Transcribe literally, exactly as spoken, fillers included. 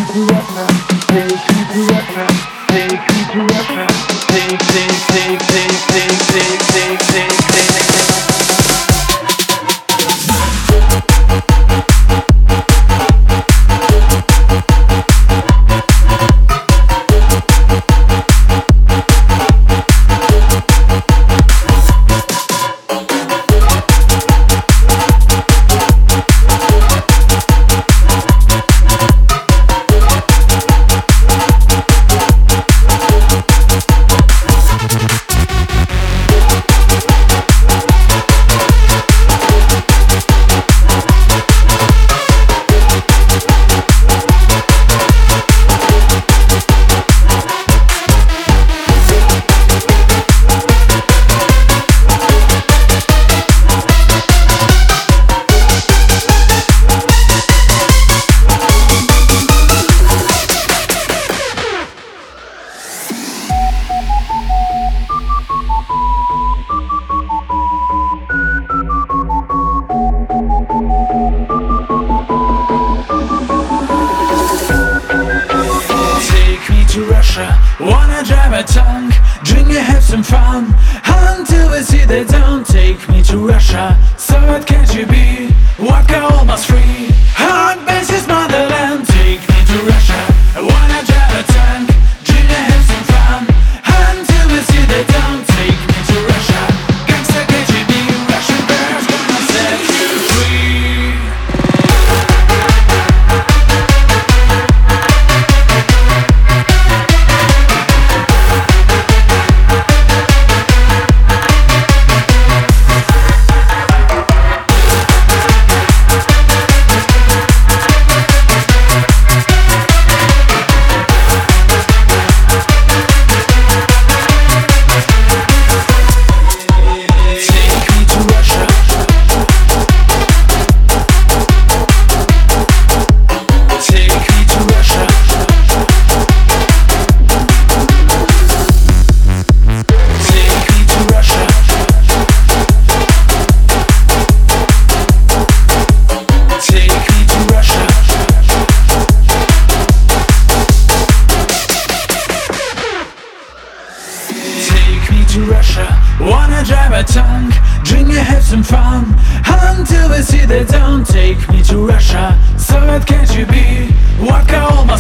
to Russia, take me to Russia, take me to Russia, take, take, take, take, take, take, take, take, take, take. To Russia, wanna drive a tank, drink and have some fun until we see the dawn. Take me to Russia, so what can you be? Vodka almost free, hard bases motherland. Take me to Russia, I wanna drive a tank, drink and have some fun until we see the dawn. Take me to Russia, gangsta K G B, Russian bears gonna set you free. To Russia, wanna drive a tank, drink and have some fun until we see the dawn. Take me to Russia, so what can you be? Vodka almost